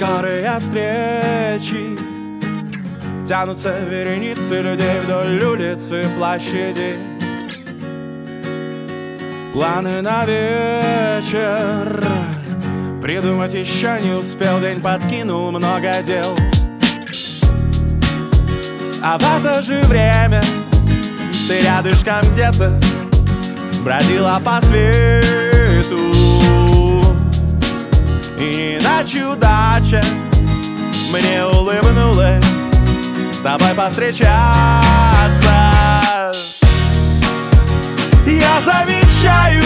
Скорые встречи, тянутся вереницы людей вдоль улицы, площади. Планы на вечер придумать еще не успел, день подкинул много дел. А в это же время ты рядышком где-то бродила по свету. И иначе удача мне улыбнулась с тобой повстречаться. Я замечаю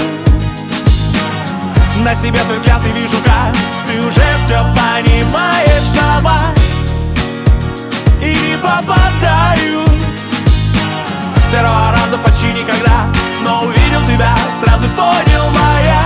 на себе твой взгляд и вижу, как ты уже все понимаешь сама. И не попадаю с первого раза почти никогда, но увидел тебя, сразу понял моя.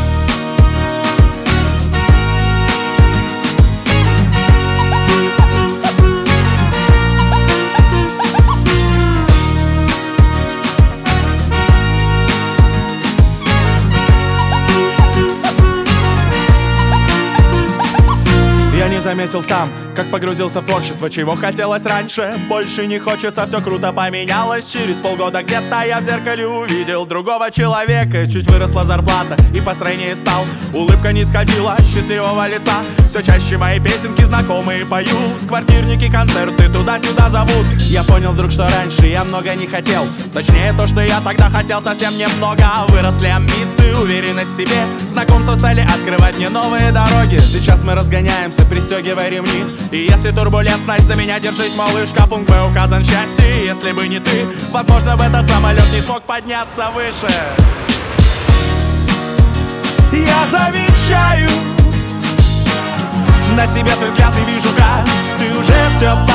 Не заметил сам, как погрузился в творчество, чего хотелось раньше. Больше не хочется, все круто поменялось. Через полгода где-то я в зеркале увидел другого человека. Чуть выросла зарплата и построение стал. Улыбка не сходила с счастливого лица. Все чаще мои песенки знакомые поют. Квартирники, концерты туда-сюда зовут. Я понял вдруг, что раньше я много не хотел. Точнее то, что я тогда хотел, совсем немного. Выросли амбиции, уверенность в себе. Знакомства стали открывать мне новые дороги. Сейчас мы разгоняемся, пристегивай ремни. И если турбулентность, за меня держись, малышка. Пункт Б указан счастье. Если бы не ты, возможно, в этот самолет не смог подняться выше. Я замечаю на себе твой взгляд и вижу, как ты уже все